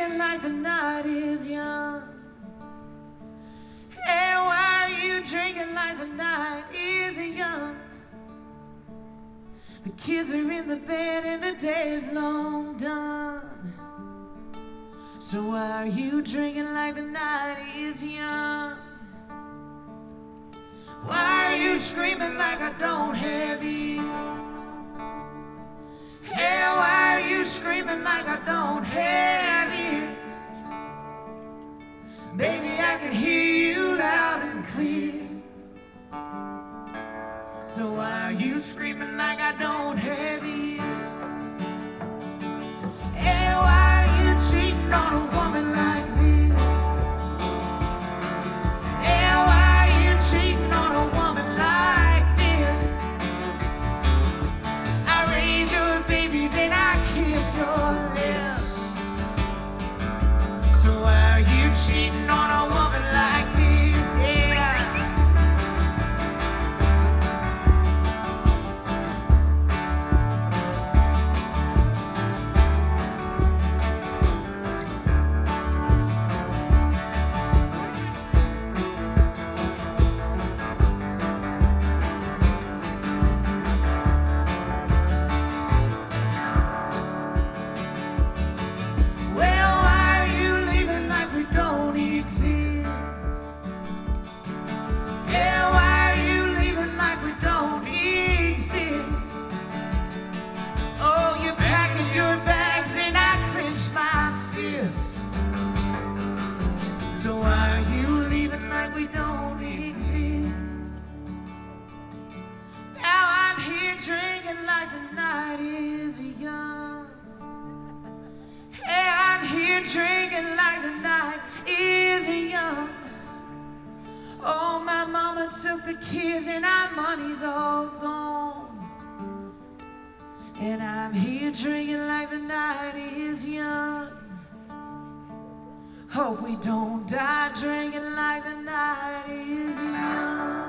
drinking like the night is young? Hey, why are you drinking like the night is young? The kids are in the bed and the day is long done. So why are you drinking like the night is young? Why are you screaming like I don't have ears? Hey, why are you screaming like I don't have ears? Baby, I can hear you loud and clear. So why are you screaming like I don't have ears? Hey, why are you cheating on a woman like me? Hey, why are you cheating on a woman like this? I raise your babies and I kiss your lips. So why are you cheating on a woman like this? Yeah. So why are you leaving like we don't exist? Now I'm here drinking like the night is young. Hey, I'm here drinking like the night is young. Oh, my mama took the kids and our money's all gone. And I'm here drinking like the night is young. Hope we don't die drinking like the night is young.